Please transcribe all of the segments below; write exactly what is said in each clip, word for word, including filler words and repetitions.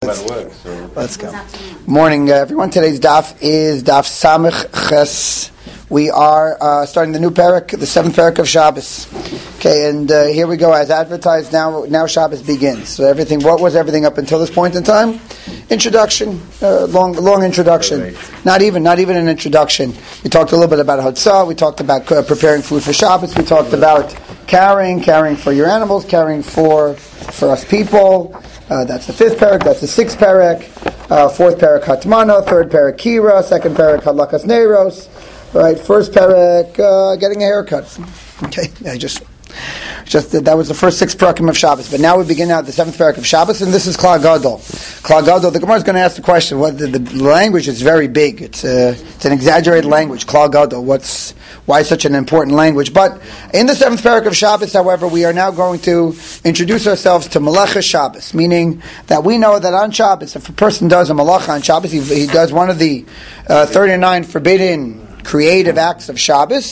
Let's, so. let's go. Morning, uh, everyone. Today's daf is daf Samech Ches. We are uh, starting the new parak, the seventh parak of Shabbos. Okay, and uh, here we go. As advertised, now now Shabbos begins. So everything. What was everything up until this point in time? Introduction, uh, long long introduction. Not even not even an introduction. We talked a little bit about Hatzah. We talked about uh, preparing food for Shabbos. We talked about carrying, carrying for your animals, carrying for for us people. Uh, that's the fifth parak. That's the sixth parak. Uh, fourth parak Hatmana. Third parak Kira. Second parak Halakas Neiros. Right. First parak uh, getting a haircut. Okay. I just, just that was the first six parakim of Shabbos. But now we begin now the seventh parak of Shabbos, and this is Klal Gadol. Klal Gadol. The Gemara is going to ask the question. What the, the language is very big. It's uh, it's an exaggerated language. Klal Gadol. What's why such an important language? But in the seventh parak of Shabbos, however, we are now going to introduce ourselves to Melacha Shabbos, meaning that we know that on Shabbos, if a person does a Melacha on Shabbos, he, he does one of the uh, thirty-nine forbidden creative acts of Shabbos.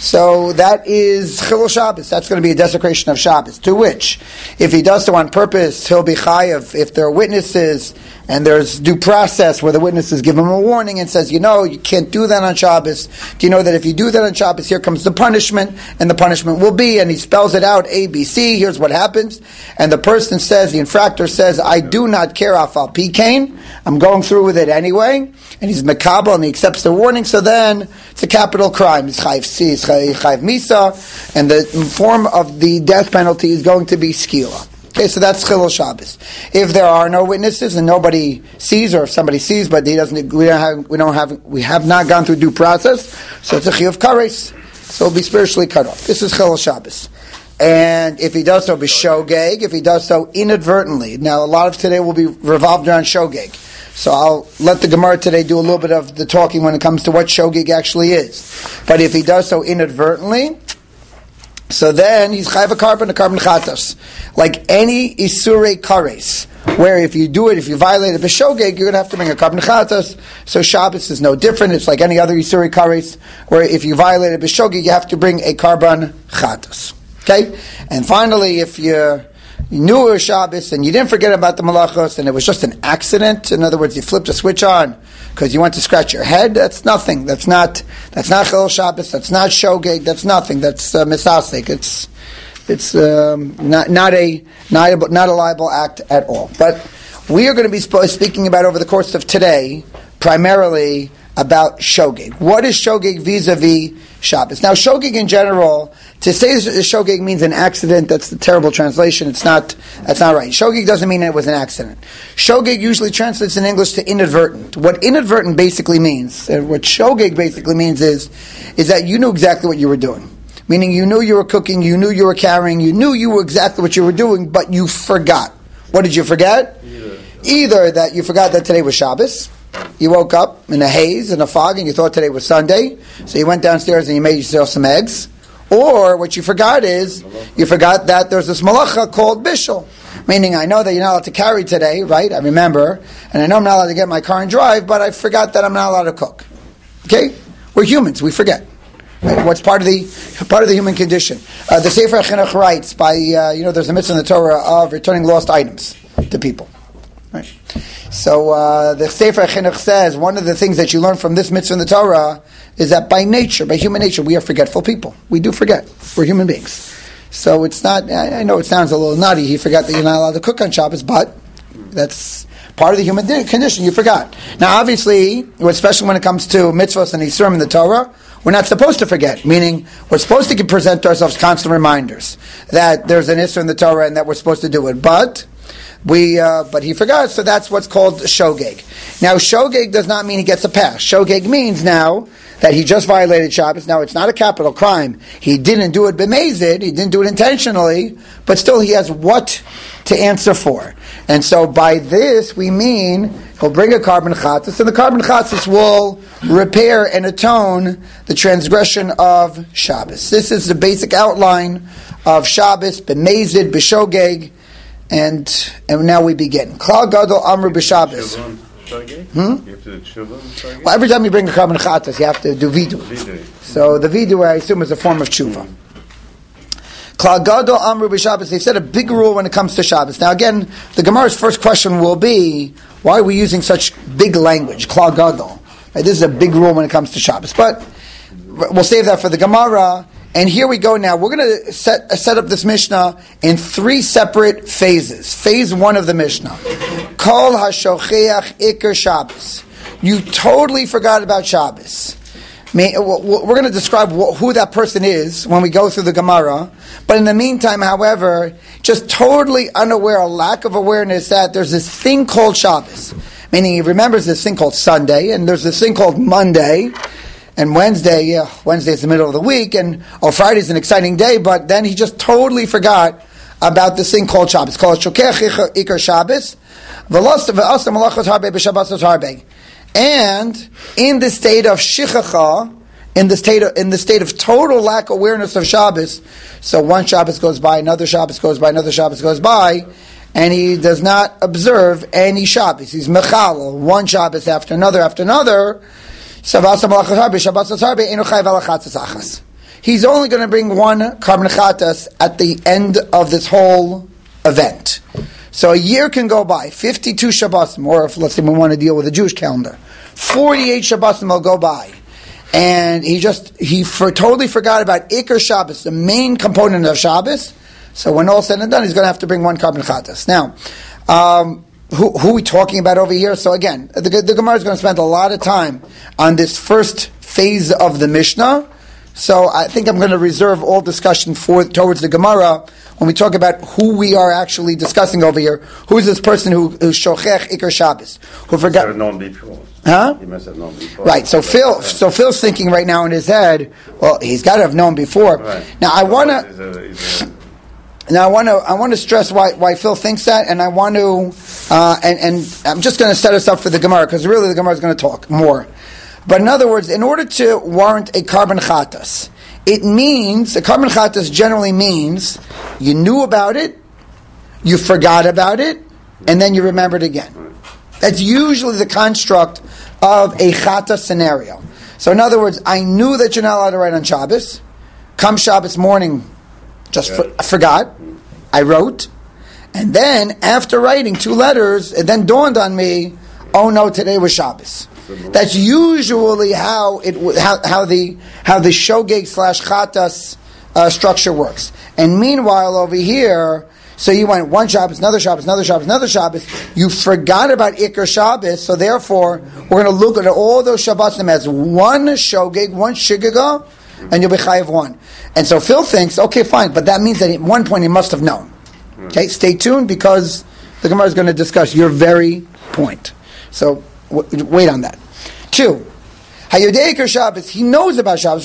So that is Chilul Shabbos. That's going to be a desecration of Shabbos. To which, if he does so on purpose, he'll be chayav. If there are witnesses and there's due process where the witnesses give him a warning and says, you know, you can't do that on Shabbos. Do you know that if you do that on Shabbos, here comes the punishment, and the punishment will be, and he spells it out, A, B, C, here's what happens. And the person says, the infractor says, I do not care, afal pikain, I'm going through with it anyway, and he's mekabel, and he accepts the warning, so then it's a capital crime. It's chayiv si, it's chayiv misa, and the form of the death penalty is going to be skila. Okay, so that's Chilul Shabbos. If there are no witnesses and nobody sees, or if somebody sees but he doesn't, we don't have, we don't have, we have not gone through due process, so it's a chiyuv kares. So it'll be spiritually cut off. This is Chilul Shabbos. And if he does so b'shogeg, if he does so inadvertently, now a lot of today will be revolved around shogeg. So I'll let the Gemara today do a little bit of the talking when it comes to what shogeg actually is. But if he does so inadvertently, so then he's chayv a carbon, a carbon chatas. Like any isurei kares, where if you do it, if you violate it b'shogeg, you're going to have to bring a carbon chatas. So Shabbos is no different. It's like any other isurei kares, where if you violate it b'shogeg, you have to bring a carbon chatas. Okay? And finally, if you You knew it was Shabbos and you didn't forget about the malachos and it was just an accident. In other words, you flipped a switch on because you went to scratch your head. That's nothing. That's not. That's not Chilul Shabbos. That's not shogeg. That's nothing. That's uh, misasek. It's it's um, not not a not a, not a liable act at all. But we are going to be sp- speaking about over the course of today primarily about shogeg. What is shogeg vis-a-vis Shabbos? Now, shogeg in general, to say shogeg means an accident, that's the terrible translation. It's not, that's not right. Shogeg doesn't mean it was an accident. Shogeg usually translates in English to inadvertent. What inadvertent basically means, and what shogeg basically means is, is that you knew exactly what you were doing. Meaning you knew you were cooking, you knew you were carrying, you knew you were exactly what you were doing, but you forgot. What did you forget? Either, Either that you forgot that today was Shabbos. You woke up in a haze, in a fog, and you thought today was Sunday, so you went downstairs and you made yourself some eggs. Or what you forgot is, you forgot that there's this malacha called bishul. Meaning, I know that you're not allowed to carry today, right? I remember, and I know I'm not allowed to get in my car and drive, but I forgot that I'm not allowed to cook. Okay? We're humans, we forget. Right? What's part of the part of the human condition? Uh, the Sefer HaChinuch writes by, uh, you know, there's a mitzvah in the Torah of returning lost items to people. Right. So uh, the Sefer HaChinuch says one of the things that you learn from this mitzvah in the Torah is that by nature, by human nature, we are forgetful people. We do forget. We're human beings. So it's not, I, I know it sounds a little nutty, he forgot that you're not allowed to cook on Shabbos, but that's part of the human condition, you forgot. Now obviously, especially when it comes to mitzvahs and isurim in the Torah, we're not supposed to forget, meaning we're supposed to present ourselves constant reminders that there's an issur in the Torah and that we're supposed to do it, but We, uh, but he forgot, so that's what's called shogeg. Now, shogeg does not mean he gets a pass. Shogeg means now that he just violated Shabbos. Now, it's not a capital crime. He didn't do it b'mezid, he didn't do it intentionally, but still he has what to answer for. And so by this, we mean he'll bring a carbon chatas, and the carbon chatas will repair and atone the transgression of Shabbos. This is the basic outline of Shabbos, b'mezid, b'shogeg. And and now we begin. Klal Gadol Amru b'Shabbos. Hmm? Well, every time you bring a carbon chatas, you have to do vidu. So the vidu, I assume, is a form of tshuva. Klal Gadol Amru b'Shabbos. They said a big rule when it comes to Shabbos. Now again, the Gemara's first question will be, why are we using such big language? Klal Gadol. Right, this is a big rule when it comes to Shabbos. But we'll save that for the Gemara. And here we go now. We're going to set, set up this Mishnah in three separate phases. Phase one of the Mishnah. Kol hashocheach iker Shabbos. You totally forgot about Shabbos. We're going to describe who that person is when we go through the Gemara. But in the meantime, however, just totally unaware, a lack of awareness that there's this thing called Shabbos. Meaning he remembers this thing called Sunday, and there's this thing called Monday, and Wednesday, yeah, Wednesday is the middle of the week, and oh, Friday is an exciting day, but then he just totally forgot about this thing called Shabbos. Called Shokech Iker Shabbos. And in the state of shichacha, in the state of, in the state of total lack of awareness of Shabbos, so one Shabbos goes by, another Shabbos goes by, another Shabbos goes by, and he does not observe any Shabbos. He's mechalel, one Shabbos after another after another. He's only going to bring one karban chatas at the end of this whole event. So a year can go by, fifty-two Shabbosim, or if let's say we want to deal with a Jewish calendar, forty-eight Shabbosim will go by. And he just, he for, totally forgot about Iker Shabbos, the main component of Shabbos. So when all said and done, he's going to have to bring one karban chatas. Now, um, who, who are we talking about over here? So again, the, the Gemara is going to spend a lot of time on this first phase of the Mishnah. So I think I'm going to reserve all discussion for towards the Gemara when we talk about who we are actually discussing over here. Who is this person who who's shochech Iker Shabbos? Who forgot? He must have known before. Huh? He must have known before. Right. So Phil, so Phil's thinking right now in his head. Well, he's got to have known before. Right. Now I want to. Now I want to I want to stress why why Phil thinks that, and I want to uh, and and I'm just going to set us up for the Gemara because really the Gemara is going to talk more. But in other words, in order to warrant a karban chatas, it means a karban chatas generally means you knew about it, you forgot about it, and then you remembered again. That's usually the construct of a chatas scenario. So in other words, I knew that you're not allowed to write on Shabbos. Come Shabbos morning. Just for, I forgot. I wrote. And then, after writing two letters, it then dawned on me, oh no, today was Shabbos. That's usually how it how, how the how the shogeg slash chatas uh, structure works. And meanwhile, over here, so you went one Shabbos, another Shabbos, another Shabbos, another Shabbos. You forgot about Iker Shabbos, so therefore, we're going to look at all those Shabbosim as one shogeg, one shigaga, and you'll be chayiv one. And so Phil thinks, okay, fine, but that means that at one point he must have known. Okay, stay tuned because the Gemara is going to discuss your very point. So w- wait on that. Two, Hayodei Iker Shabbos, he knows about Shabbos.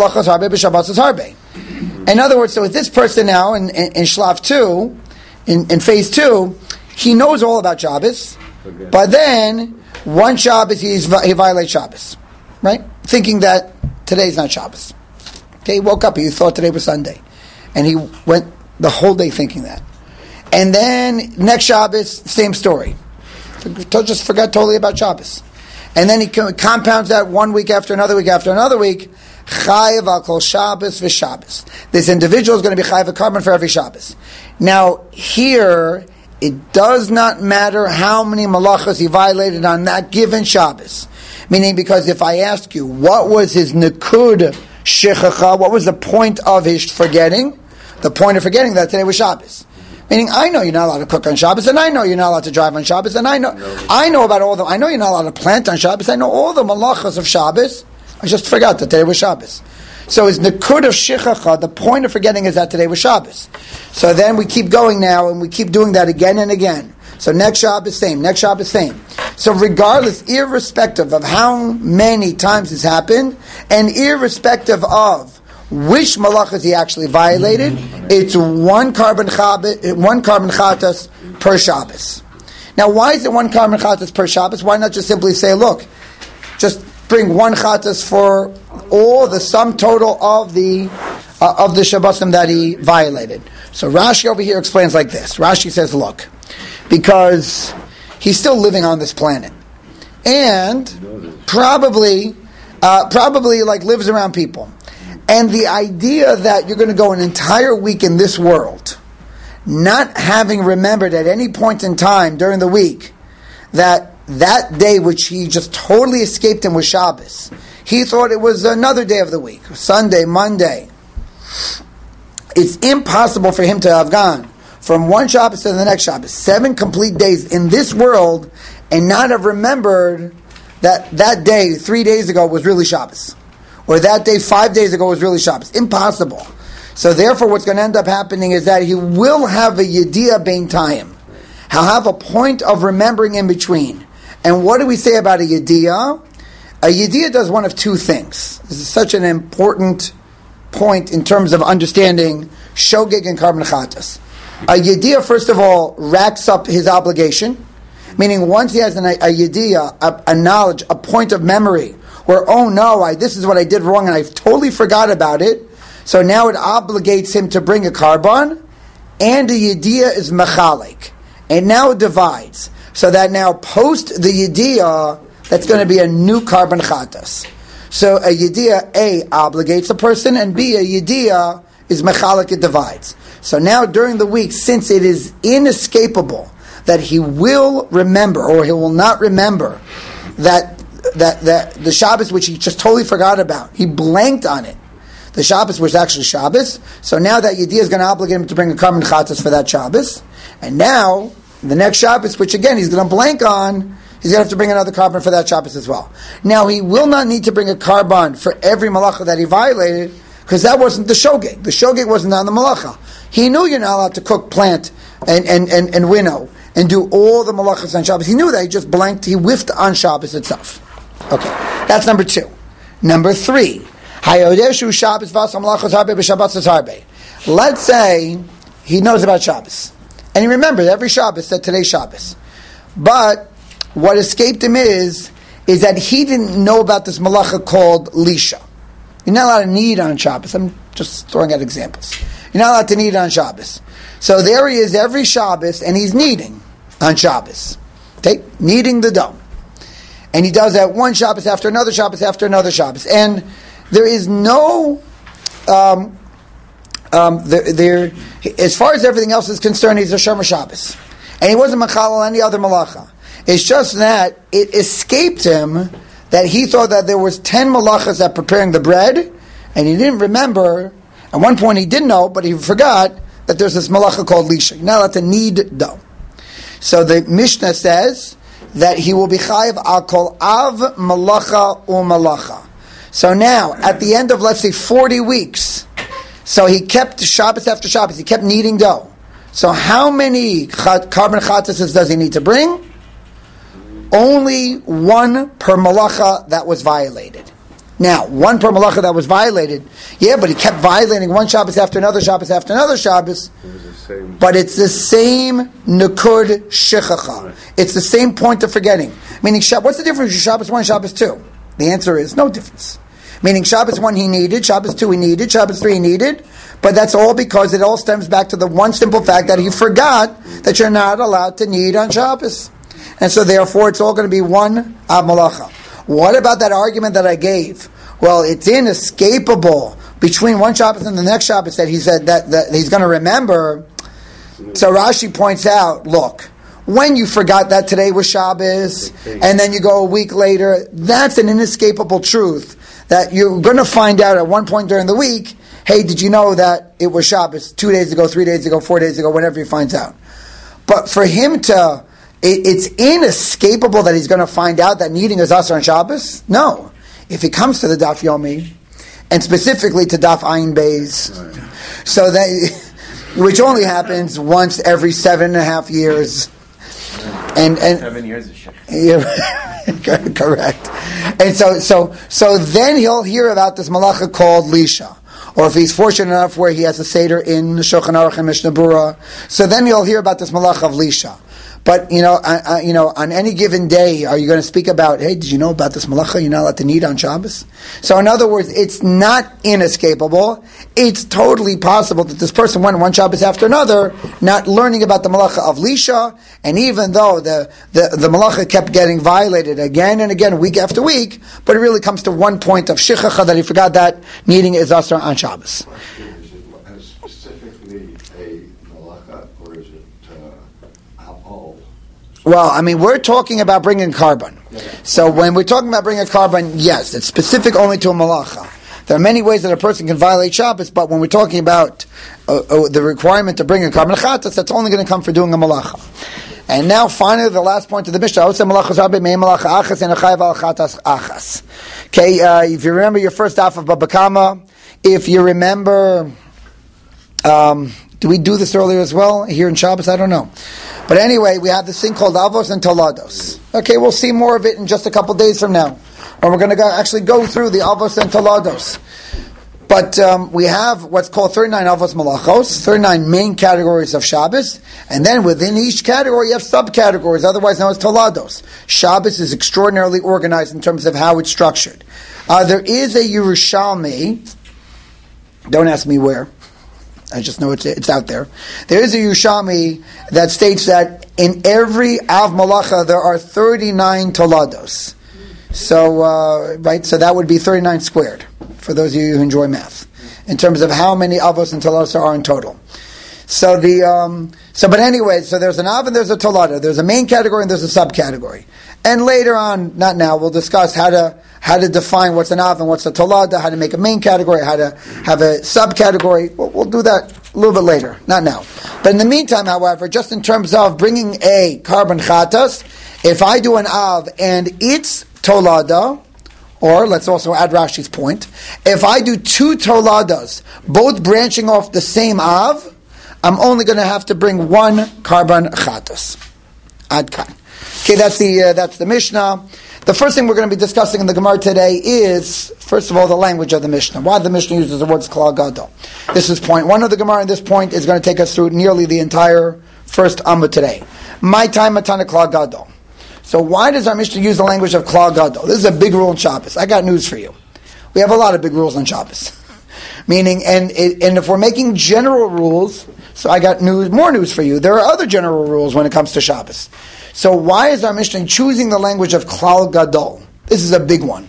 In other words, so with this person now in, in, in Shlav two, in, in phase two, he knows all about Shabbos, okay. But then one Shabbos he's, he violates Shabbos, right? Thinking that today's not Shabbos. Okay, he woke up, he thought today was Sunday. And he went the whole day thinking that. And then next Shabbos, same story. Just forgot totally about Shabbos. And then he compounds that one week after another week after another week. Chayiv al kol Shabbos v'Shabbos. This individual is going to be chayiv a karban for every Shabbos. Now, here, it does not matter how many malachas he violated on that given Shabbos. Meaning, because if I ask you, what was his nekud shichacha, what was the point of his forgetting? The point of forgetting that today was Shabbos. Meaning, I know you're not allowed to cook on Shabbos, and I know you're not allowed to drive on Shabbos, and I know no. I know about all the, I know you're not allowed to plant on Shabbos, I know all the malachas of Shabbos, I just forgot that today was Shabbos. So it's nekud of shichacha, the point of forgetting is that today was Shabbos. So then we keep going now, and we keep doing that again and again. So next Shabbos, same, next Shabbos, same. So regardless, irrespective of how many times this happened, and irrespective of which malachas he actually violated, it's one karban chabit, one karban chatas per Shabbos. Now, why is it one karban chatas per Shabbos? Why not just simply say, look, just bring one chatas for all the sum total of the uh, of the Shabbosim that he violated? So Rashi over here explains like this. Rashi says, look, because he's still living on this planet, and probably, uh, probably like lives around people. And the idea that you're going to go an entire week in this world, not having remembered at any point in time during the week that that day which he just totally escaped him was Shabbos. He thought it was another day of the week, Sunday, Monday. It's impossible for him to have gone from one Shabbos to the next Shabbos, seven complete days in this world, and not have remembered that that day, three days ago, was really Shabbos. Or that day, five days ago, was really Shabbos. Impossible. So therefore, what's going to end up happening is that he will have a Yediyah Bein Tayim. He'll have a point of remembering in between. And what do we say about a Yediyah? A Yediyah does one of two things. This is such an important point in terms of understanding Shogeg and Karban Chatas. A Yediyah, first of all, racks up his obligation, meaning once he has an, a Yediyah, a, a knowledge, a point of memory, where, oh no, I, this is what I did wrong and I totally forgot about it, so now it obligates him to bring a Karban, and a Yediyah is Mechalek. And now it divides. So that now post the Yediyah, that's going to be a new Karban Chatas. So a Yediyah, A, obligates a person, and B, a Yediyah is Mechalek, it divides. So now during the week, since it is inescapable that he will remember, or he will not remember, that that that the Shabbos which he just totally forgot about, he blanked on it. The Shabbos was actually Shabbos, so now that Yediyah is going to obligate him to bring a Karban Chatas for that Shabbos, and now the next Shabbos, which again he's going to blank on, he's going to have to bring another Karban for that Shabbos as well. Now he will not need to bring a Karban for every Malacha that he violated, because that wasn't the Shogeg. The Shogeg wasn't on the Malacha. He knew you're not allowed to cook, plant, and, and, and, and winnow, and do all the Malachas on Shabbos. He knew that, he just blanked, he whiffed on Shabbos itself. Okay, that's number two. Number three, let's say he knows about Shabbos, and he remembered every Shabbos that today's Shabbos. But what escaped him is, is that he didn't know about this malacha called Lisha. You're not allowed to knead on Shabbos. I'm just throwing out examples. You're not allowed to knead on Shabbos. So there he is every Shabbos, and he's kneading on Shabbos. Okay? Kneading the dough. And he does that one Shabbos after another Shabbos after another Shabbos. And there is no... Um, um, there, there, as far as everything else is concerned, he's a Shomer Shabbos. And he wasn't Machal any other malacha. It's just that it escaped him that he thought that there was ten malachas at preparing the bread, and he didn't remember. At one point he did know, but he forgot that there's this malacha called Lisha. You're not allowed to knead dough. So the Mishnah says that he will be chayiv al kol av malacha u malacha. So now, at the end of, let's say, forty weeks, so he kept Shabbos after Shabbos, he kept kneading dough. So how many Karban Chatas does he need to bring? Only one per malacha that was violated. Now, one per malacha that was violated, yeah, but he kept violating one Shabbos after another Shabbos after another Shabbos. It was the same. But it's the same Nukud Shechacha. It's the same point of forgetting. Meaning, what's the difference between Shabbos one and Shabbos two? The answer is no difference. Meaning, Shabbos one he needed, Shabbos two he needed, Shabbos three he needed, but that's all because it all stems back to the one simple fact that he forgot that you're not allowed to knead on Shabbos. And so therefore it's all going to be one Av Malacha. What about that argument that I gave? Well, it's inescapable between one Shabbos and the next Shabbos that he said that, that he's going to remember. So Rashi points out, look, when you forgot that today was Shabbos, and then you go a week later, that's an inescapable truth that you're going to find out at one point during the week, hey, did you know that it was Shabbos two days ago, three days ago, four days ago, whenever he finds out. But for him to... it's inescapable that he's going to find out that kneading is Asar on Shabbos? No. If he comes to the Daf Yomi, and specifically to Daf Ayin Beis, so that, which only happens once every seven and a half years. And, and seven years of shit. Yeah, correct. And so, so, so then he'll hear about this malacha called Lisha. Or if he's fortunate enough where he has a Seder in Shulchan Aruch and Mishnah Berurah, so then he'll hear about this malacha of Lisha. But, you know, uh, uh, you know, on any given day, are you going to speak about, hey, did you know about this malacha you're not allowed to knead on Shabbos? So in other words, it's not inescapable. It's totally possible that this person went one Shabbos after another, not learning about the malacha of Lisha, and even though the, the, the malacha kept getting violated again and again, week after week, but it really comes to one point of shichacha that he forgot that kneading is asr on Shabbos. Well, I mean, we're talking about bringing carbon. So when we're talking about bringing carbon, yes, it's specific only to a malacha. There are many ways that a person can violate Shabbos, but when we're talking about uh, uh, the requirement to bring a carbon chatas, that's only going to come for doing a malacha. And now, finally, the last point of the Mishnah. Okay, uh, if you remember your first half of Baba Kama, if you remember, um, do we do this earlier as well here in Shabbos? I don't know. But anyway, we have this thing called avos and tolados. Okay, we'll see more of it in just a couple days from now. And we're going to go, actually go through the avos and tolados. But um, we have what's called thirty-nine avos malachos, thirty-nine main categories of Shabbos. And then within each category, you have subcategories, otherwise known as tolados. Shabbos is extraordinarily organized in terms of how it's structured. Uh, there is a Yerushalmi, don't ask me where, I just know it's it's out there. There is a Yerushalmi that states that in every Av Malacha there are thirty-nine tolados. So, uh, right, so that would be thirty-nine squared, for those of you who enjoy math, in terms of how many Avos and tolados there are in total. So the, um, so but anyway, so there's an Av and there's a tolada. There's a main category and there's a subcategory. And later on, not now, we'll discuss how to how to define what's an Av and what's a tolada, how to make a main category, how to have a subcategory. We'll, we'll do that a little bit later, not now. But in the meantime, however, just in terms of bringing a carbon chatas, if I do an Av and it's tolada, or let's also add Rashi's point, if I do two toladas, both branching off the same Av, I'm only going to have to bring one carbon chatas. Ad kan. Okay, that's the uh, that's the Mishnah. The first thing we're going to be discussing in the Gemara today is, first of all, the language of the Mishnah. Why the Mishnah uses the words klal gadol. This is point one of the Gemara, and this point is going to take us through nearly the entire first Amud today. My time matana klal gadol. So why does our Mishnah use the language of klal gadol? This is a big rule in Shabbos. I got news for you. We have a lot of big rules on Shabbos. Meaning, and and if we're making general rules, so I got news, more news for you. There are other general rules when it comes to Shabbos. So why is our Mishnah choosing the language of klal gadol? This is a big one.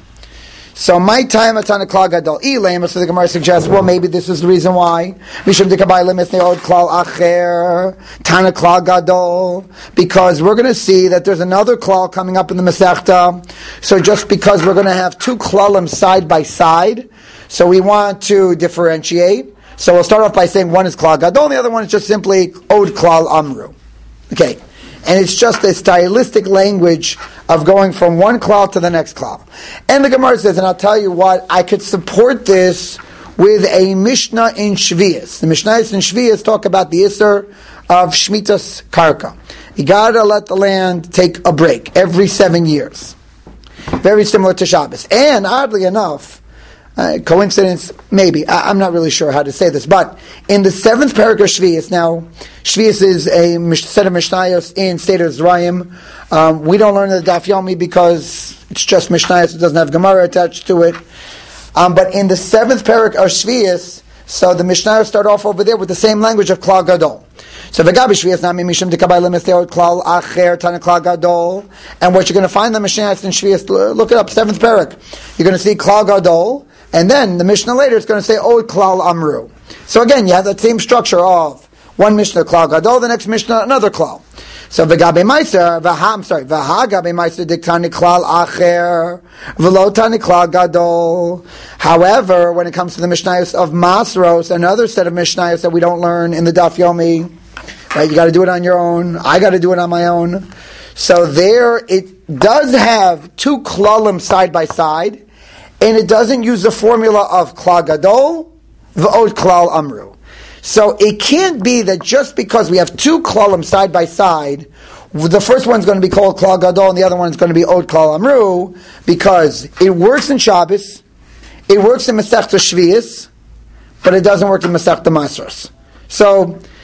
So my time atana klal gadol ilema. So the Gemara suggests, well, maybe this is the reason why. Mishum dekabai lemithneod klal acher tana klal gadol, because we're going to see that there's another klal coming up in the Masechta. So just because we're going to have two klalim side by side, so we want to differentiate. So we'll start off by saying one is klal gadol, and the other one is just simply od klal amru. Okay. And it's just a stylistic language of going from one klal to the next klal. And the Gemara says, and I'll tell you what, I could support this with a Mishnah in Shvias. The Mishnahs in Shvias talk about the Isser of Shmitas Karka. You gotta let the land take a break every seven years. Very similar to Shabbos. And oddly enough, Uh, coincidence, maybe. I, I'm not really sure how to say this. But in the seventh parak of Shvias, now, Shvias is a mish, set of Mishnayos in Seder Zrayim. Um, we don't learn the Daf Yomi because it's just Mishnayos. It doesn't have Gemara attached to it. Um, but in the seventh parak of Shvias, so the Mishnayos start off over there with the same language of Klal Gadol. So v'gabi Shvias nami mishum dekabay lemesteod klal acher tana klal gadol. And what you're going to find in the Mishnayos in Shvias, look it up, seventh parak. You're going to see klal gadol. And then the Mishnah later is going to say, "Oh, klal amru." So again, you have that same structure of one Mishnah klal gadol, the next Mishnah another klal. So v'gabe meiser, v'ha, I'm sorry, v'ha gabe meiser diktani klal acher, v'lo tani klal gadol. However, when it comes to the Mishnayos of Masros, another set of Mishnayos that we don't learn in the Daf Yomi, right? You got to do it on your own. I got to do it on my own. So there, it does have two klalim side by side. And it doesn't use the formula of klal gadol, v'od klal amru. So it can't be that just because we have two klalim side by side, the first one's going to be called klal gadol and the other one's going to be od klal amru, because it works in Shabbos, it works in Masechta Shvias, but it doesn't work in Masechta Masros. So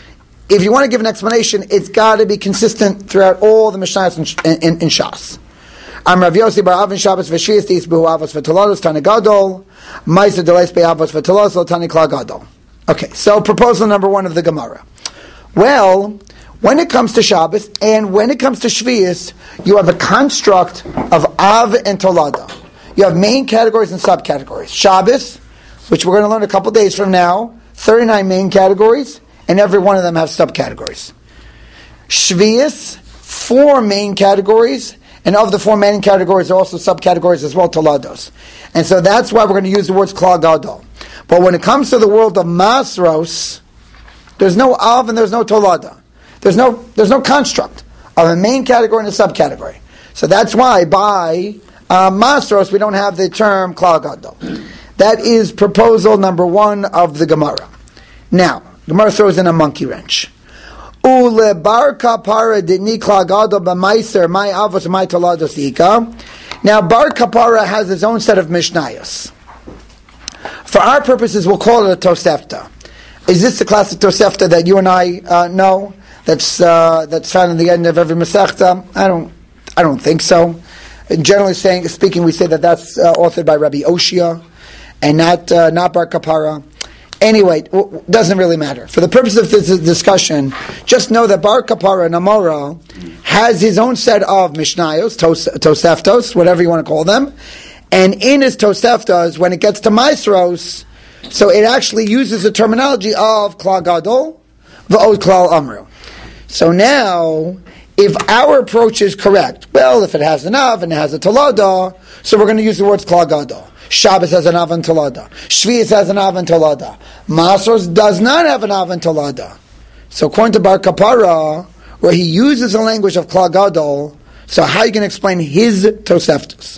if you want to give an explanation, it's got to be consistent throughout all the Mishnayos in, in, in Shas. Am Rav Yossi bar Avin Shabbos v'Shvius Tis Behu Avos v'Tolados Tani Gadol Ma'aser Deles Be Avos v'Tolados Lo Tani Kla Gadol. Okay, so proposal number one of the Gemara. Well, when it comes to Shabbos and when it comes to Shvius, you have a construct of Av and Tolada. You have main categories and subcategories. Shabbos, which we're going to learn a couple days from now, thirty-nine main categories, and every one of them has subcategories. Shvius, four main categories, and of the four main categories, there are also subcategories as well, Tolados. And so that's why we're going to use the words Kla Gadol. But when it comes to the world of Masros, there's no Av and there's no Tolada. There's no there's no construct of a main category and a subcategory. So that's why by uh, Masros we don't have the term Kla Gadol. That is proposal number one of the Gemara. Now, Gemara throws in a monkey wrench. Ule bar kapara didni Kla Gadol b'maiser my avos my tolados ika. Now, bar kapara has its own set of mishnayos. For our purposes, we'll call it a Tosefta. Is this the classic Tosefta that you and I uh, know? That's uh, that's found in the end of every Masechta? I don't, I don't think so. Generally saying, speaking, we say that that's uh, authored by Rabbi Oshia, and not uh, not Bar Kapara. Anyway, it doesn't really matter. For the purpose of this discussion, just know that Bar Kapara Namora has his own set of Mishnayos, tos, Toseftos, whatever you want to call them, and in his Toseftos, when it gets to Maisros, so it actually uses the terminology of Kla Gadol, V'od Klal Amru. So now, if our approach is correct, well, if it has an Av and it has a Tolada, so we're going to use the words Kla Gadol. Shabbos has an Av and Tolada. Shvius has an Av and Tolada. Masros does not have an Av and Tolada. So according to Bar Kapara, where he uses the language of Kla Gadol, so how are you going to explain his Toseftos?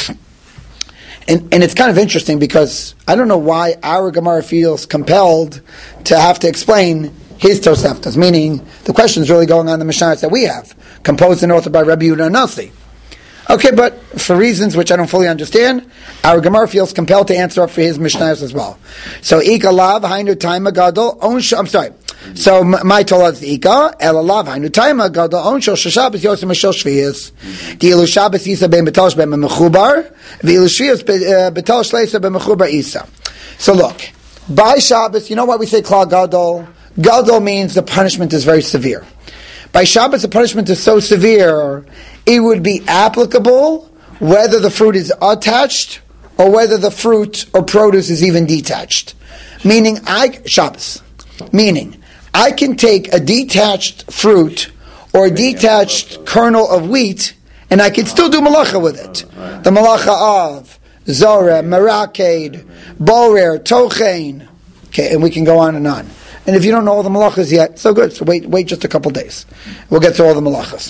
And, and it's kind of interesting because I don't know why our Gemara feels compelled to have to explain his Toseftos, meaning the question is really going on the Mishnayos that we have, composed and authored by Rabbi Yehuda Nasi. Okay, but for reasons which I don't fully understand, our Gemara feels compelled to answer up for his Mishnayos as well. So, Ika Lav, Hainu Taima Gadol, I'm sorry. So, my Tolad is Ika, Ela Lav, Hainu Taima Gadol, Onshel Shashabas Yosem Mishel Shvius, Dilu Shabbos Isa Ben Betalish Ben Mechubar, Vilu Shvius Betalish Leisa Ben Mechubar Isa. So, look, by Shabbos, you know why we say Kla Gadol? Gadol means the punishment is very severe. By Shabbos, the punishment is so severe, it would be applicable whether the fruit is attached or whether the fruit or produce is even detached. Meaning, I Shabbos. Meaning, I can take a detached fruit or a detached kernel of wheat, and I can still do malacha with it. The malacha of zoreh, meraked, borer, tochein. Okay, and we can go on and on. And if you don't know all the malachas yet, so good. So wait, wait just a couple days. We'll get to all the malachas.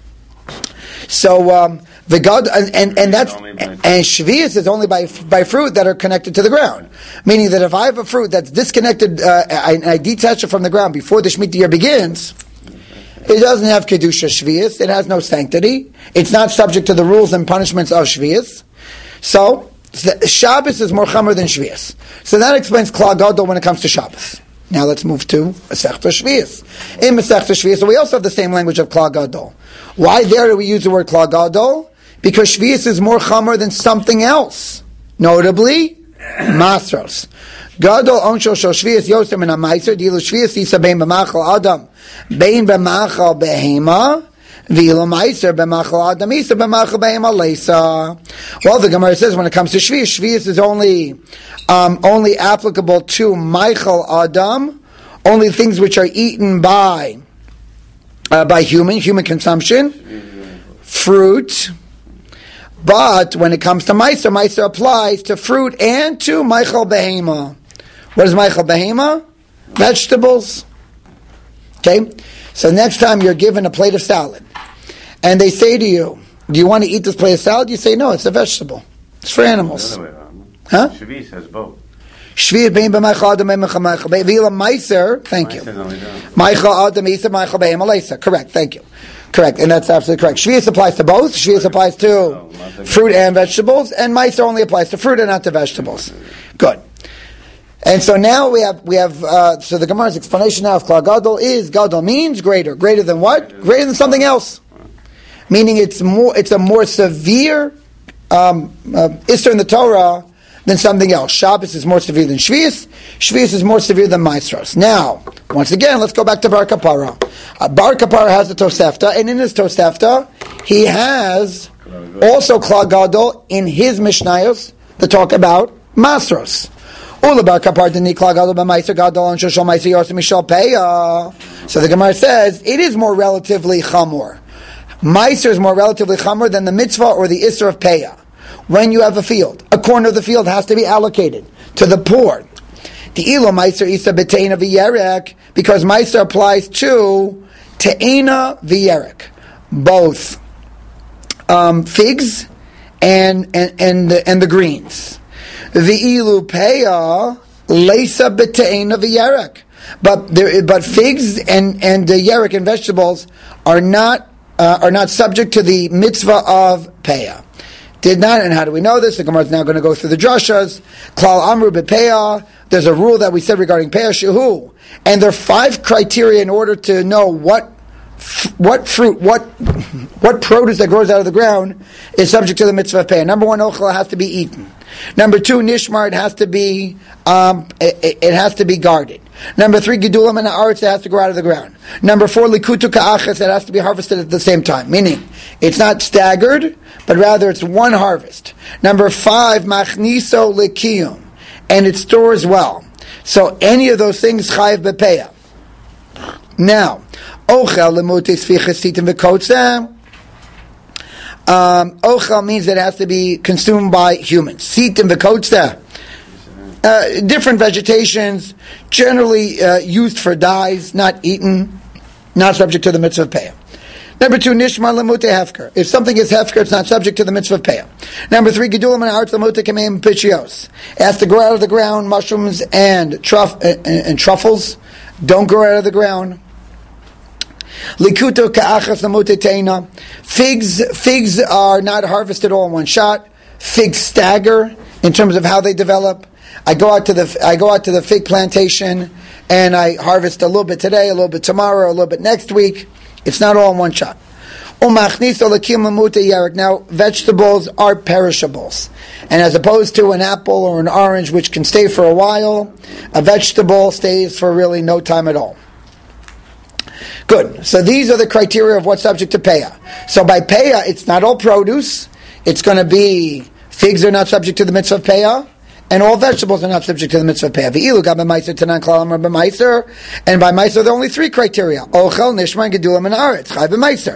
So um, the God and and, and that's and, and shvius is only by by fruit that are connected to the ground. Meaning that if I have a fruit that's disconnected, uh, I, I detach it from the ground before the Shemitah year begins, it doesn't have kedusha shvius. It has no sanctity. It's not subject to the rules and punishments of shvius. So Shabbos is more chamer than shvius. So that explains Kla Gadol when it comes to Shabbos. Now let's move to Masechta Shvius. In Masechta Shvius, so we also have the same language of Kla Gadol. Why there do we use the word Kla Gadol? Because Shvius is more chamer than something else. Notably, Masros. Gadol onshel shel Shvius yosem in a meiser, dilu Shvius isa bein b'machal adam, bein b'machal behema, v'ilo meiser b'machal adam isa b'machal behema leisa. Well, the Gemara says when it comes to Shvius, Shvius is only um, only applicable to Meichel Adam, only things which are eaten by uh, by human, human consumption, fruit. But when it comes to Meiser, Meiser applies to fruit and to Meichel Behema. What is Meichel Behema? Vegetables. Okay? So next time you're given a plate of salad, and they say to you, do you want to eat this plate of salad? You say, no, it's a vegetable. It's for animals. Huh? Shvius has both. Shvius bein b'meichel adam b'meichel v'ila meiser. Thank you. Meichel adam isa meichel behema leisa. Correct. Thank you. Correct, and that's absolutely correct. Shvius applies to both. Shvius applies to fruit and vegetables, and meiser only applies to fruit and not to vegetables. Good. And so now we have, we have, uh, so the Gemara's explanation now of Klal Gadol is, Gadol means greater. Greater than what? Greater than something else. Meaning it's more, it's a more severe, um, uh, Isser in the Torah than something else. Shabbos is more severe than Shvius. Shvius is more severe than Maasros. Now, once again, let's go back to Bar Kapara. Uh, Bar Kapara has a Tosefta, and in his Tosefta, he has also Klal Gadol in his Mishnayos that talk about Maasros. So the Gemara says it is more relatively chamor. Meiser is more relatively chamor than the mitzvah or the isser of peah. When you have a field, a corner of the field has to be allocated to the poor. The ilo meiser isa beteina v'yerek, because meiser applies to teina v'yerek, both um, figs and and and the, and the greens. V'ilu peah leisa beteina v'yerek, but there, but figs and and the yerek and vegetables are not uh, are not subject to the mitzvah of peah. Did not, and how do we know this? The Gemara is now going to go through the drashas. Klal amru bepeah. There's a rule that we said regarding peah shehu, and there are five criteria in order to know what what fruit, what what produce that grows out of the ground is subject to the mitzvah of peah. Number one, ochel has to be eaten. Number two, nishmar, it has to be um, it, it has to be guarded. Number three, gedulam and haaretz, it has to grow out of the ground. Number four, likutu ka'achas, it has to be harvested at the same time, meaning it's not staggered, but rather it's one harvest. Number five, machniso likiyum, and it stores well. So any of those things chayiv bepeah. Now, ochel lemute sfichas sitim v'kotzeh. Um, ochel means that it has to be consumed by humans. Sitim v'kotzeh. Uh, different vegetations, generally uh, used for dyes, not eaten, not subject to the mitzvah of peah. Number two, nishma lemute hefker. If something is hefker, it's not subject to the mitzvah of peah. Number three, gedulam and haaretz lemute kameim pichios. It has to grow out of the ground. Mushrooms and, truff, and, and truffles don't grow out of the ground. Likuto ka'achas lemute teina. Figs, figs are not harvested all in one shot. Figs stagger in terms of how they develop. I go out to the I go out to the fig plantation and I harvest a little bit today, a little bit tomorrow, a little bit next week. It's not all in one shot. Now, vegetables are perishables, and as opposed to an apple or an orange, which can stay for a while, a vegetable stays for really no time at all. Good. So these are the criteria of what's subject to peah. So by peah, it's not all produce. It's going to be figs are not subject to the mitzvah of peah. And all vegetables are not subject to the mitzvah of peah. And by meiser, there are only three criteria: ochel, nishma, and gedulam and haaretz. Chai b'meiser.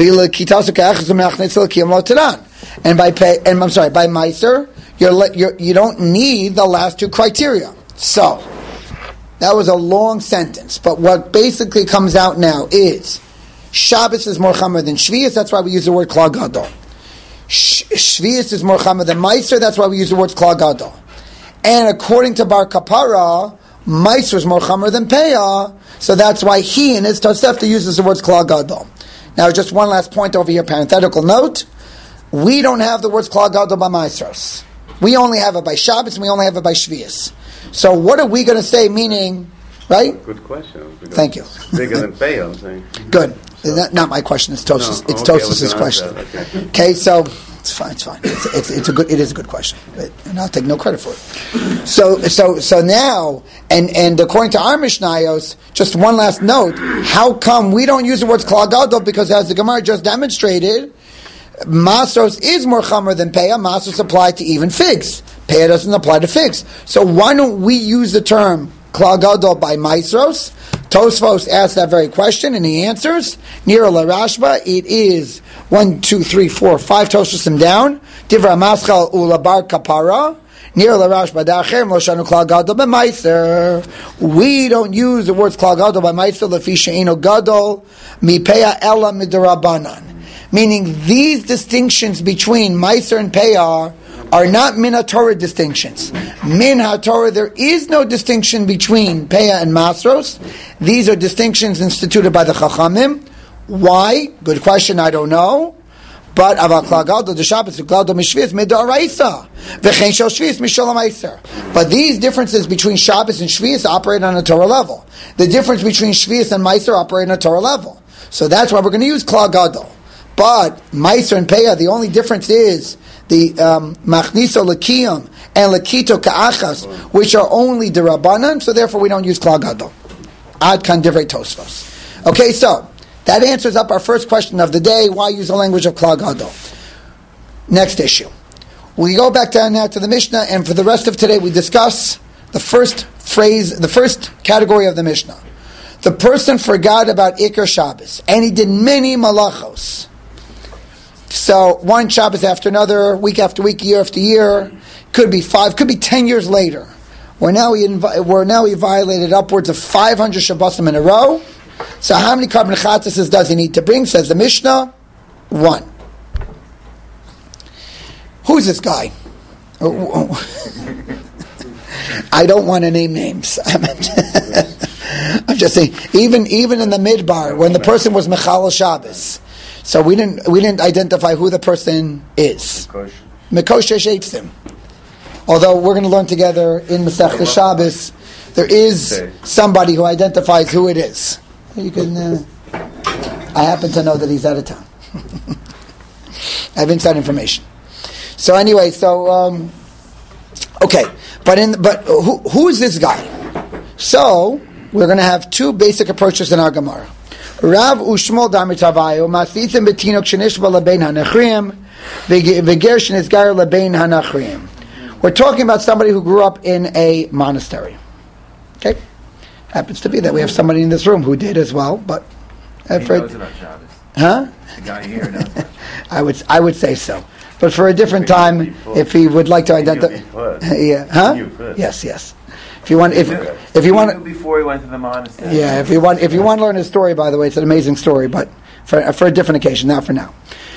And by pay, and I'm sorry, by meiser, you're, you're you don't need the last two criteria. So that was a long sentence, but what basically comes out now is Shabbos is more chamer than Shvius. That's why we use the word Klal Gadol. Shvius is more chamer than meiser. That's why we use the word Klal Gadol. And according to Bar Kapara, Meiser is more chamer than Peah, so that's why he in his Tosefta uses the words Klal Gadol. Now, just one last point over here, parenthetical note. We don't have the words Klal Gadol by Meisros. We only have it by Shabbos, and we only have it by Shvius. So what are we going to say, meaning, right? Good question. Thank you. It's bigger than Peah, I'm saying. Good. So. Not, not my question, it's Tosis. No. It's okay, Tosis's question. Okay. okay, so... It's fine. It's fine. It's, it's, it's a good. It is a good question, and I'll take no credit for it. So, so, so now, and and according to our Mishnayos, just one last note: how come we don't use the words Klal Gadol? Because as the Gemara just demonstrated, Masos is more chamer than Peah. Masos apply to even figs. Peah doesn't apply to figs. So why don't we use the term Klal Gadol by Maisros? Tosfos asked that very question, and he answers, Nira la Rashba, it is one, two, three, four, five Tosfosim down, Divra Maschal ula Bar Kapara, Nira la Rashba da'achem lo shanu Klal Gadol b'maiser. We don't use the words Klal Gadol by Maiser, lefi she'eno Gadol, mi Peah ela midarabanan. Meaning, these distinctions between Maiser and Peah are not min ha-Torah distinctions. Min ha-Torah, there is no distinction between Peah and Masros. These are distinctions instituted by the Chachamim. Why? Good question, I don't know. But aval klal gadol the Shabbos klal gadol mishvis midaraisa v'chein shel shvis mishalom aiser. But these differences between Shabbos and Shvius operate on a Torah level. The difference between Shvius and Meiser operate on a Torah level. So that's why we're going to use klal gadol. But Meiser and Peah, the only difference is the machniso um, lekiyam and lekito ka'achas, which are only derabanan. So therefore, we don't use klal gadol. Ad kan divrei Tosfos. Okay, so that answers up our first question of the day. Why use the language of klal gadol? Next issue. We go back down now to the Mishnah, and for the rest of today, we discuss the first phrase, the first category of the Mishnah. The person forgot about Iker Shabbos, and he did many malachos. So one Shabbos after another, week after week, year after year, could be five, could be ten years later. Where now he invi- where now he violated upwards of five hundred Shabbosim in a row. So how many carbon chatzes does he need to bring? Says the Mishnah, one. Who's this guy? I don't want to name names. I'm just saying, even even in the midbar, when the person was Mechal Shabbos, so we didn't we didn't identify who the person is. Mikoshesh Eitzim. Although we're going to learn together in Masechta Shabbos, there is somebody who identifies who it is. You can. Uh, I happen to know that he's out of town. I have inside information. So anyway, so um, okay, but in but who who is this guy? So we're going to have two basic approaches in our Gemara. Rav Ushmol Damitavayu Masitim Betinok Shenishba Lebein Hanachrim Veger Shenizgar Lebein Hanachrim. We're talking about somebody who grew up in a monastery. Okay, happens to be that we have somebody in this room who did as well, but he knows about Shabbos. Huh? The guy here knows about Shabbos. I would I would say so. But for a different time, if he would like to identify, yeah, huh? Yes, yes. If you want, if if you want, before he went to the monastery. Yeah, if you want, if you want to learn his story, by the way, it's an amazing story, but for for a different occasion, not for now.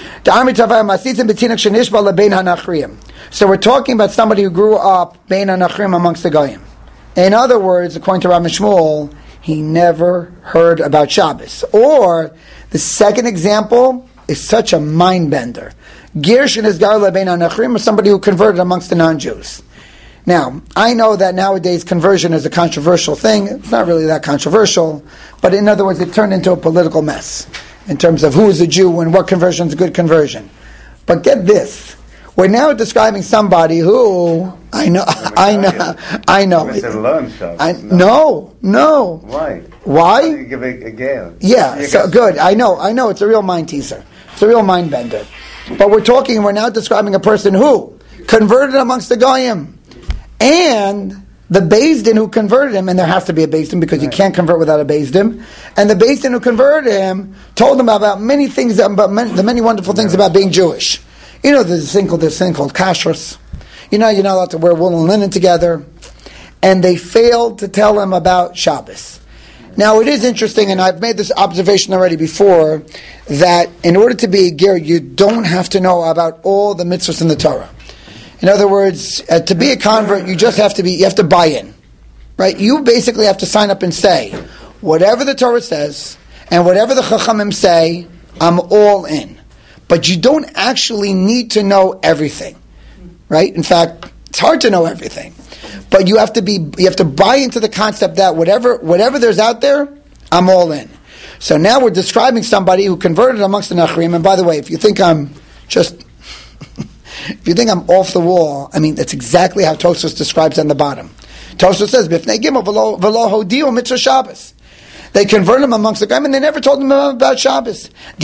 So we're talking about somebody who grew up bein hanachrim amongst the goyim. In other words, according to Rav Shmuel, he never heard about Shabbos. Or the second example is such a mind bender. Gershon is gar lebein hanachrim, or somebody who converted amongst the non-Jews. Now, I know that nowadays conversion is a controversial thing. It's not really that controversial, but in other words, it turned into a political mess in terms of who is a Jew and what conversion is a good conversion. But get this. We're now describing somebody who, I know, I know, I know. I, no, no. Why? Why? You give a, a gale. Yeah, so good. I know, I know. It's a real mind teaser. It's a real mind bender. But we're talking, we're now describing a person who converted amongst the Goyim. And the Beis Din who converted him, and there has to be a Beis Din because right. You can't convert without a Beis Din. And the Beis Din who converted him told him about many things, about many, the many wonderful things about being Jewish. You know, there's a thing called, this thing called kashrus. You know, you're not allowed to wear wool and linen together. And they failed to tell him about Shabbos. Now, it is interesting, and I've made this observation already before, that in order to be a ger, you don't have to know about all the mitzvahs in the Torah. In other words, uh, to be a convert, you just have to be, you have to buy in. Right? You basically have to sign up and say, whatever the Torah says, and whatever the Chachamim say, I'm all in. But you don't actually need to know everything. Right? In fact, it's hard to know everything. But you have to be, you have to buy into the concept that whatever, whatever there's out there, I'm all in. So now we're describing somebody who converted amongst the Nachrim, and by the way, if you think I'm just... If you think I'm off the wall, I mean, that's exactly how Tosfos describes on the bottom. Tosfos says, B'fnei Gimel v'lo hodiu mitzvah Shabbos. They converted him amongst the Goyim, and they never told him about Shabbos. Now,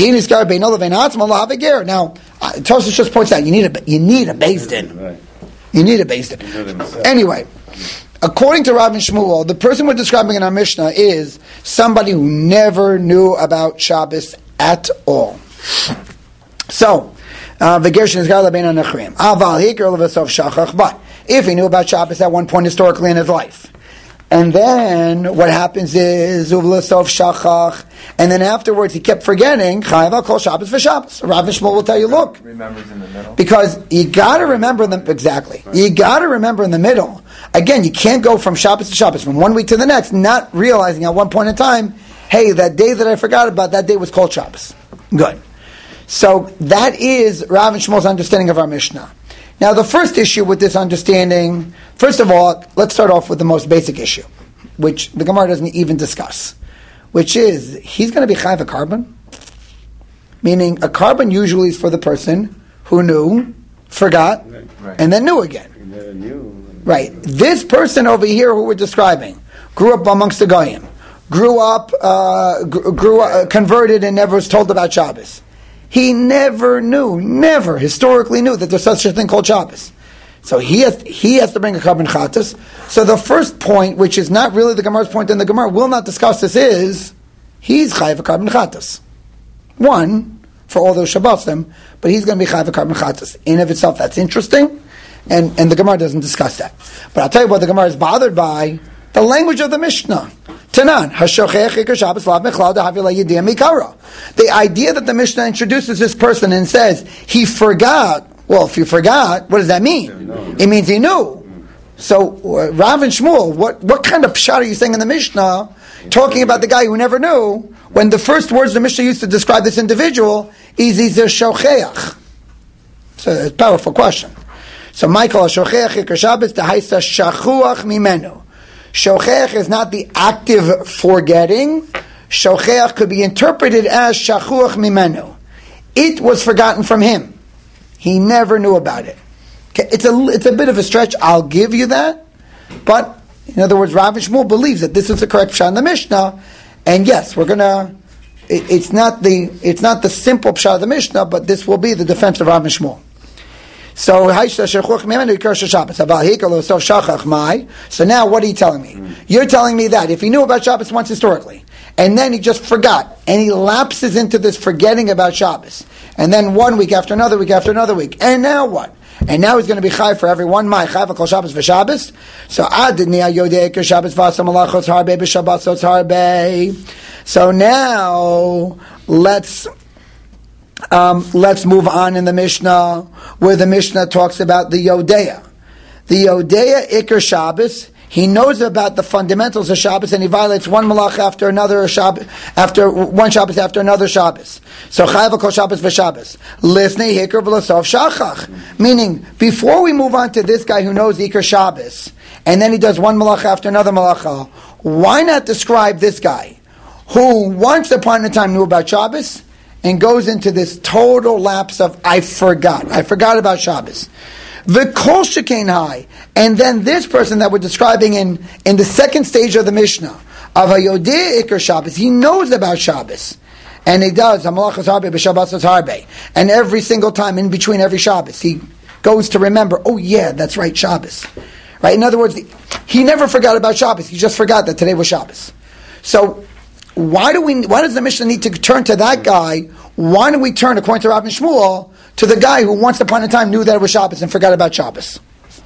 uh, Tosfos just points out, you need a, you need a Beis Din. Right. You need a Beis Din. Anyway, according to Rav and Shmuel, the person we're describing in our Mishnah is somebody who never knew about Shabbos at all. So, Uh, but if he knew about Shabbos at one point historically in his life, and then what happens is and then afterwards he kept forgetting, call Shabbos for Shabbos. Rav and Shmuel will tell you, look, remembers in the middle, because you got to remember them exactly. You got to remember in the middle. Again, you can't go from Shabbos to Shabbos from one week to the next, not realizing at one point in time, hey, that day that I forgot about, that day was called Shabbos. Good. So that is Rav and Shmuel's understanding of our Mishnah. Now the first issue with this understanding, first of all, let's start off with the most basic issue, which the Gemara doesn't even discuss, which is, he's going to be chayav a carbon? Meaning, a carbon usually is for the person who knew, forgot, right. and then knew again. Never knew. Right. This person over here who we're describing grew up amongst the Goyim, grew up, uh, grew up, converted, and never was told about Shabbos. He never knew, never historically knew that there's such a thing called Shabbos. So he has, he has to bring a carbon chatas. So the first point, which is not really the Gemara's point, and the Gemara will not discuss this, is he's chayav a carbon chatas. One, for all those Shabbosim, but he's going to be chayav a carbon chatas. In of itself, that's interesting, and, and the Gemara doesn't discuss that. But I'll tell you what the Gemara is bothered by, the language of the Mishnah. Tanan, Hashochech Ikar Shabbos Lav Mechlal Dehavila Yediyah Mikara. The idea that the Mishnah introduces this person and says, he forgot, well, if you forgot, what does that mean? It means he knew. So, uh, Rav and Shmuel, what, what kind of pshat are you saying in the Mishnah, talking about the guy who never knew, when the first words the Mishnah used to describe this individual is he's a shocheach? So, it's a powerful question. So, Michael, Hashochech Ikar Shabbos Dehaisa Shachuach Mimenu. Shocheach is not the active forgetting. Shocheach could be interpreted as shachuach mimenu. It was forgotten from him. He never knew about it. Okay, it's a it's a bit of a stretch. I'll give you that, but in other words, Rav and Shmuel believes that this is the correct pshat in the Mishnah, and yes, we're gonna. It, it's not the it's not the simple pshat of the Mishnah, but this will be the defense of Rav and Shmuel. So, so now what are you telling me? Mm. You're telling me that if he knew about Shabbos once historically, and then he just forgot, and he lapses into this forgetting about Shabbos, and then one week after another week after another week, and now what? And now he's going to be chai for every one mai, chai for Shabbos for Shabbos. So, Shabbos Shabbos harbe. So now, let's Um, let's move on in the Mishnah, where the Mishnah talks about the Yodeya. The Yodeya Iker Shabbos, he knows about the fundamentals of Shabbos, and he violates one malach after another Shabbos, after one Shabbos after another Shabbos. So Chayav Kol Shabbos v'Shabbos. Lisnei Hikr v'Lasov Shachach. Meaning, before we move on to this guy who knows Iker Shabbos, and then he does one malach after another malacha, why not describe this guy, who once upon a time knew about Shabbos, and goes into this total lapse of, I forgot. I forgot about Shabbos. V'kol shekain hai. And then this person that we're describing in, in the second stage of the Mishnah, of Hayodeh Iker Shabbos, he knows about Shabbos. And he does, Hamalachas Harbe b'Shabbasos Harbe. And every single time, in between every Shabbos, he goes to remember, oh yeah, that's right, Shabbos. Right? In other words, he never forgot about Shabbos. He just forgot that today was Shabbos. So, Why do we? Why does the Mishnah need to turn to that guy? Why don't we turn, according to Rav and Shmuel, to the guy who once upon a time knew that it was Shabbos and forgot about Shabbos?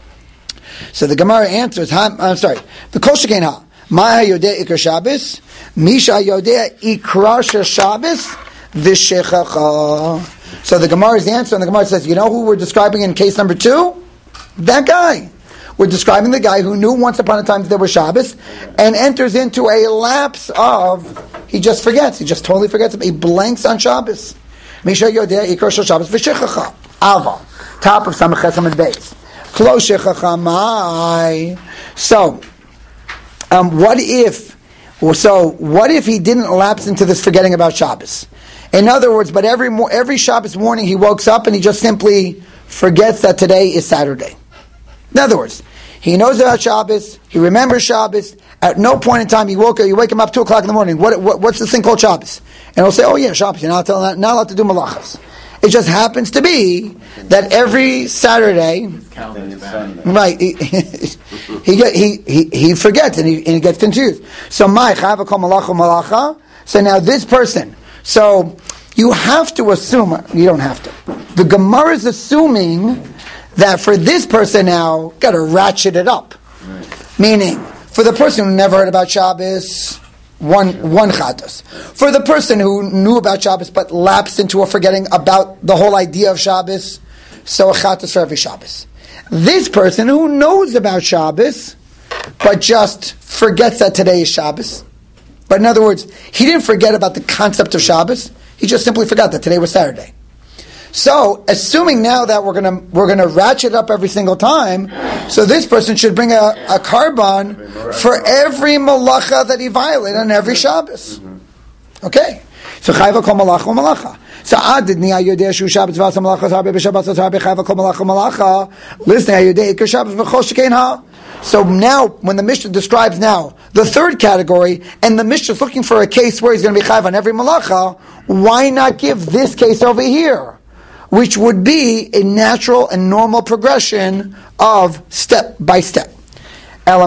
So the Gemara answers, ha, I'm sorry, the Kol Shekain Ha, Ma HaYodeh Ikar Shabbos, Misha HaYodeh Ikra Shabbos, V'Shechacha. So the Gemara's answer, and the Gemara says, you know who we're describing in case number two? That guy. We're describing the guy who knew once upon a time that there was Shabbos and enters into a lapse of, he just forgets, he just totally forgets, he blanks on Shabbos. Misha Yodeh Ikar Shel Shabbos V'Shechacha. Ava. Top of Samach Ches Amud Beis. Klo Shechacha Mai. So, um, what if, so what if he didn't lapse into this forgetting about Shabbos? In other words, but every every Shabbos morning he wakes up and he just simply forgets that today is Saturday. In other words, he knows about Shabbos, he remembers Shabbos, at no point in time he woke up, you wake him up two o'clock in the morning, what, what, what's this thing called Shabbos? And he'll say, oh yeah, Shabbos, you're not, not, not allowed to do malachas. It just happens to be that every Saturday, right, he, he, get, he, he, he forgets and he, and he gets confused. So, my chava kol malacha malacha. So now this person, so you have to assume, you don't have to. The Gemara is assuming that for this person now, got to ratchet it up. Right. Meaning, for the person who never heard about Shabbos, one one chatos. For the person who knew about Shabbos but lapsed into a forgetting about the whole idea of Shabbos, so a chatos for every Shabbos. This person who knows about Shabbos but just forgets that today is Shabbos. But in other words, he didn't forget about the concept of Shabbos. He just simply forgot that today was Saturday. So, assuming now that we're gonna we're gonna ratchet up every single time, so this person should bring a, a carbon for every malacha that he violated on every Shabbos. Okay, so chayva kol malacha malacha. So adid ni ayodei shu Shabbos v'asa malacha harbe b'Shabbos harbe chayva kol malacha malacha. Listen, ayodei ikar Shabbos v'chol shekein ha. So now, when the Mishnah describes now the third category, and the Mishnah is looking for a case where he's going to be chayv on every malacha, why not give this case over here, which would be a natural and normal progression of step by step? So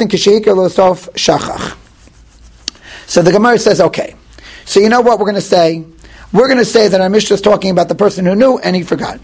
the Gemara says, okay, so you know what we're going to say? We're going to say that our Mishnah is talking about the person who knew and he forgot.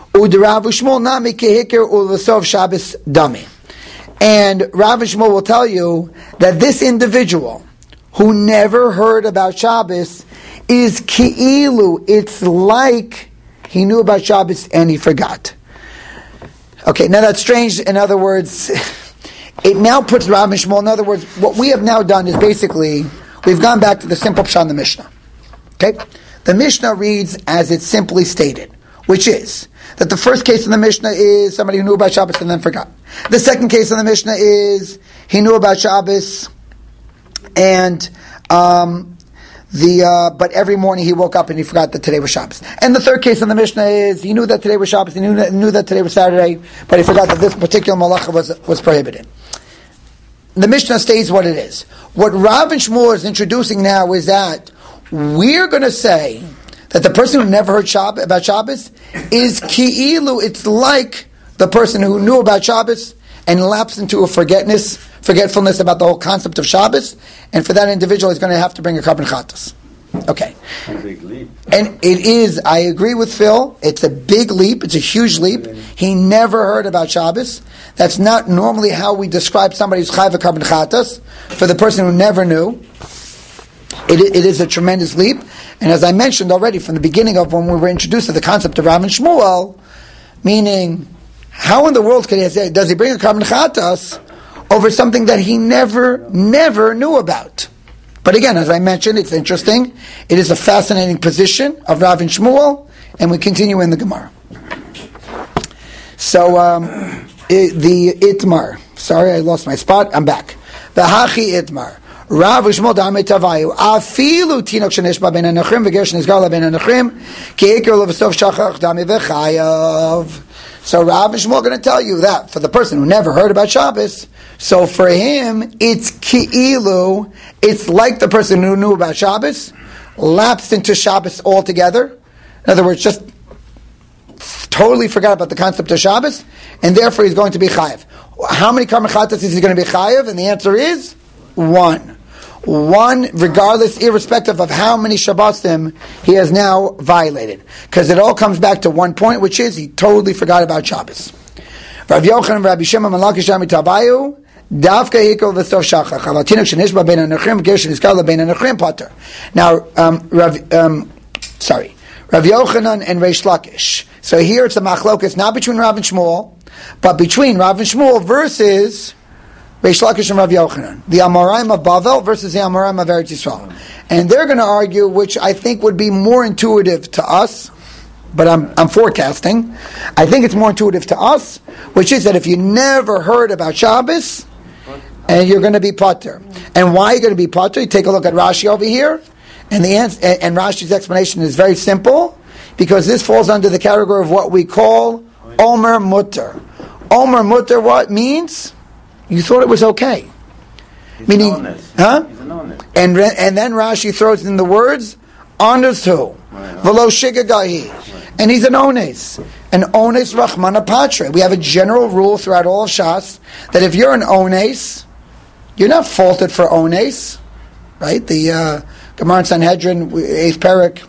And Rav and Shmuel will tell you that this individual who never heard about Shabbos is ki'ilu. It's like he knew about Shabbos and he forgot. Okay, now that's strange. In other words, it now puts Rav and Shmuel, in other words, what we have now done is basically, we've gone back to the simple pshat in the Mishnah. Okay? The Mishnah reads as it's simply stated, which is that the first case in the Mishnah is somebody who knew about Shabbos and then forgot. The second case in the Mishnah is he knew about Shabbos and um, the uh, but every morning he woke up and he forgot that today was Shabbos. And the third case in the Mishnah is he knew that today was Shabbos, he knew that, knew that today was Saturday, but he forgot that this particular malacha was was prohibited. The Mishnah states what it is. What Rav and Shmuel is introducing now is that we're going to say that the person who never heard Shab- about Shabbos is ki'ilu. It's like the person who knew about Shabbos and lapsed into a forgetness, forgetfulness about the whole concept of Shabbos, and for that individual, he's going to have to bring a carbon chatas. Okay. Big leap. And it is, I agree with Phil, it's a big leap, it's a huge leap. He never heard about Shabbos. That's not normally how we describe somebody who's chayv a carbon chatas. For the person who never knew, it, it is a tremendous leap. And as I mentioned already from the beginning of when we were introduced to the concept of Rav and Shmuel, meaning, how in the world can he say, does he bring a carbon chatas over something that he never, never knew about? But again, as I mentioned, it's interesting. It is a fascinating position of Rav and Shmuel, and we continue in the Gemara. So, um, it, the Itmar. Sorry, I lost my spot. I'm back. The Hachi Itmar. Rav Shmuel Da'amei Tavayu. Afilu Tinok Shenishba Ben Anachrim V'ger Shenizgar Ben Anachrim Ki Eker Levasov Shachach Dami V'chayav. So Rav and Shmuel are going to tell you that for the person who never heard about Shabbos, so for him it's ki'ilu. It's like the person who knew about Shabbos lapsed into Shabbos altogether. In other words, just totally forgot about the concept of Shabbos, and therefore he's going to be chayav. How many karma chatas is he going to be chayav? And the answer is one. One, regardless, irrespective of how many Shabbosim he has now violated. Because it all comes back to one point, which is he totally forgot about Shabbos. Rav Yochanan, Rabbi Shimon, Malaki Shami Tabayu, Davka Hikol V'Sov Shachach, Halatinuk Shenishba Ben Anachrim, Ger Shenizkar Ben Anachrim Potter. Now, um, Rav, um, sorry, Rav Yochanan and Reish Lakish. So here it's a machlokas, not between Rav and Shmuel, but between Rav and Shmuel versus Reish Lakish and Rav Yochanan, the Amoraim of Bavel versus the Amoraim of Eretz Yisrael. And they're going to argue, which I think would be more intuitive to us, but I'm, I'm forecasting. I think it's more intuitive to us, which is that if you never heard about Shabbos, and you're going to be Potter. And why are you going to be Potter? You take a look at Rashi over here, and the answer, and, and Rashi's explanation is very simple, because this falls under the category of what we call Omer Mutter. Omer Mutter, what means? You thought it was okay. He's Meaning, an honest. huh? He's an honest. And re- and then Rashi throws in the words, honest who? V'lo shigagahi. And he's an ones. An ones rachmana patre. We have a general rule throughout all of Shas, that if you're an ones, you're not faulted for ones. Right? The uh, Gemara in Sanhedrin, eighth parak.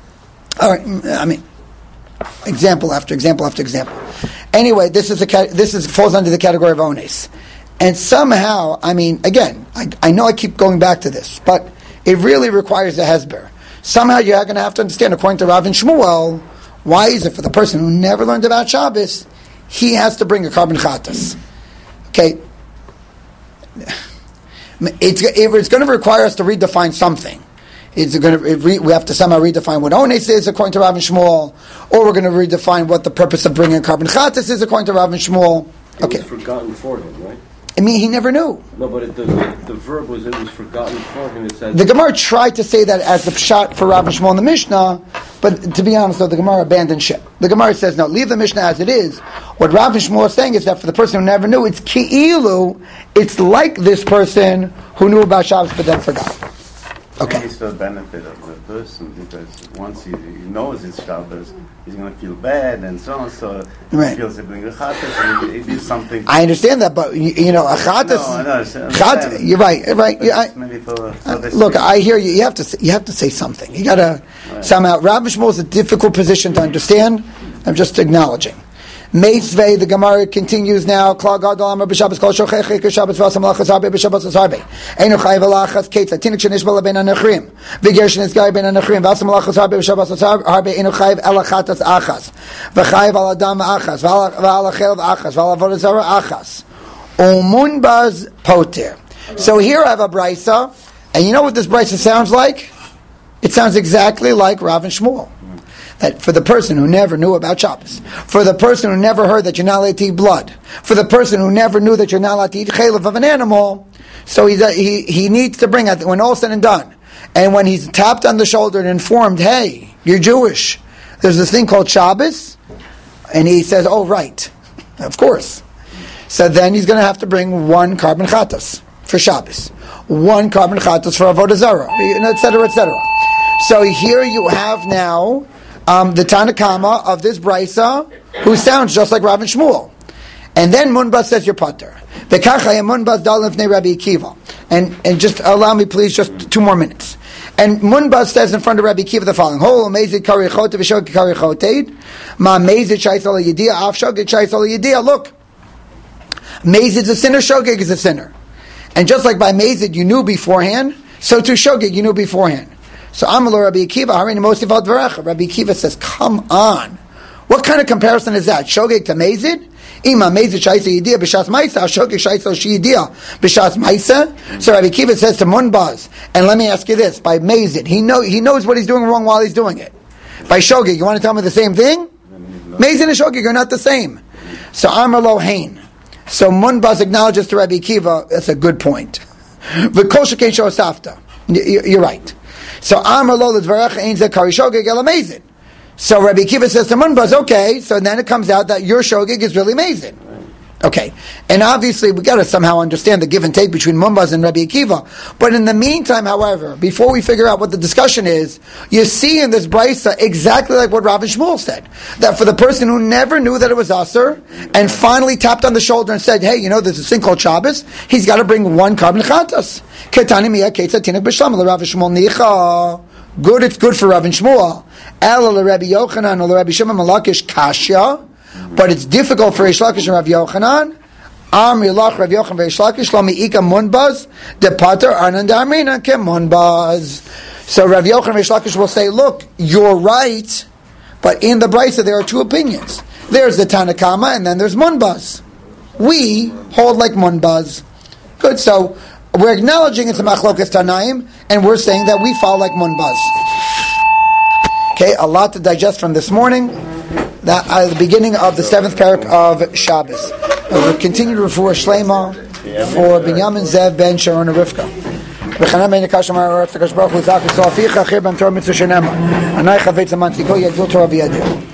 All right, I mean, example after example after example. Anyway, this is a this is falls under the category of ones. And somehow, I mean, again, I, I know I keep going back to this, but it really requires a hesber. Somehow you're going to have to understand, according to Rav and Shmuel, why is it for the person who never learned about Shabbos, he has to bring a carbon chatas? Okay. It's, it's going to require us to redefine something. Is it going to? We have to somehow redefine what ones is according to Rav and Shmuel, or we're going to redefine what the purpose of bringing carbon chatas is according to Rav and Shmuel. Okay. It was forgotten for him, right? I mean, he never knew. No, but it, the, the the verb was it was forgotten for him. It says The Gemara tried to say that as the pshat for Rav and Shmuel in the Mishnah, but to be honest, though, the Gemara abandoned ship. The Gemara says, no, leave the Mishnah as it is. What Rav and Shmuel is saying is that for the person who never knew, it's ki'ilu, it's like this person who knew about Shabbos but then forgot. Okay. It's the benefit of the person, because once he, he knows it's Shabbos, he's going to feel bad and so on. So Right. he feels it brings a chatas, and it is something. I understand that, but you, you know, a chatas. No, I know, I Chat, understand. you're right. Right. But Yeah, it's I, maybe for, for Uh, this Look, thing. I hear you. You have to say, you have to say something. You got to Right. somehow. Rav Shmuel is a difficult position to understand. I'm just acknowledging. Meisvei, the Gemara continues now. Kla gadol amar b'Shabbos kol shochech b'Shabbos v'asam lachas harbe b'Shabbos harbe. Einu chayiv alachas keitza tinik shenishbala ben anachrim v'ger shenizgai ben anachrim v'asam lachas harbe b'Shabbos harbe einu chayiv elachatas achas v'chayiv al adam achas v'al achel achas v'al avodah zara achas umunbaz poter. So here I have a brisa, and you know what this brisa sounds like? It sounds exactly like Rav and Shmuel. That for the person who never knew about Shabbos, for the person who never heard that you're not allowed to eat blood, for the person who never knew that you're not allowed to eat chaylev of an animal, so he, he, he needs to bring it when all said and done. And when he's tapped on the shoulder and informed, hey, you're Jewish, there's this thing called Shabbos, and he says, oh, right, of course. So then he's going to have to bring one carbon chatas for Shabbos, one carbon chatas for avodah zarah, et cetera, et cetera. So here you have now um, the Tanakama of this brisa, who sounds just like Rav and Shmuel. And then Munbaz says you're pater. V'kachaya Munbaz dal lifnei Rabbi Akiva. And and just allow me, please, just two more minutes. And Munbaz says in front of Rabbi Akiva the following: Hol amazed kari chote v'shog kari choted ma amazed shaisol yediyah af shog shaisol yediyah. Look, Mazid is a sinner, Shogeg is a sinner. And just like by Mazid you knew beforehand, so too Shogeg you knew beforehand. So Amalur Rabbi Akiva, Harini Mosif al Dvarecha. Rabbi Akiva says, come on. What kind of comparison is that? Shogeg to Mazid? Ima Mazid Shaisa Yediyah B'Shas Maisa, Shogeg Shaisa Shiyediyah B'Shas Maisa. So Rabbi Akiva says to Munbaz, and let me ask you this, by Mazid, he, know, he knows what he's doing wrong while he's doing it. By Shogeg, you want to tell me the same thing? Mazid and Shogeg are not the same. So Amar Lo Hain. So Munbaz acknowledges to Rabbi Akiva, that's a good point. V'kol shekei shosafta. You're right. So Amar Lo l'dvarecha ein zeh kari shogeg el amazing. So Rabbi Akiva says to Munbaz, okay, so then it comes out that your shogeg is really amazing. Okay, and obviously we got to somehow understand the give and take between Munbaz and Rabbi Akiva. But in the meantime, however, before we figure out what the discussion is, you see in this brisa exactly like what Rav and Shmuel said, that for the person who never knew that it was Aser, and finally tapped on the shoulder and said, hey, you know, there's a thing called Shabbos, he's got to bring one carbon chatas. Ketani miya ketzah tinek b'shlam Rav and Shmuel nicha. Good, it's good for Rav and Shmuel. El Rabbi Yochanan or Rabbi Shimon Malakish kasha. But it's difficult for Reish Lakish and Rav Yochanan. Am Rilach Rav Yochanan Reish Lakish Lo Mi'ika Munbaz De Pater Anan D'Amrina Ke Munbaz. So Rav Yochanan Reish Lakish will say, look, you're right, but in the brisa there are two opinions. There's the Tanakama and then there's Munbaz. We hold like Munbaz. Good, so we're acknowledging it's a Machlokas Tanaim, and we're saying that we follow like Munbaz. Okay, a lot to digest from this morning. That at uh, the beginning of the seventh parak of Shabbos. Uh, we'll continue to refer Shlema for Binyamin Zev ben Sharon Rivka. V'chanan ben Yekash Amar Rav Takash Baruch Hu Zak Yisrael Ficha Chir B'Am Torah Mitzvah Shenema Anay Chavetz Aman Tziko Yadil Torah V'Yadil.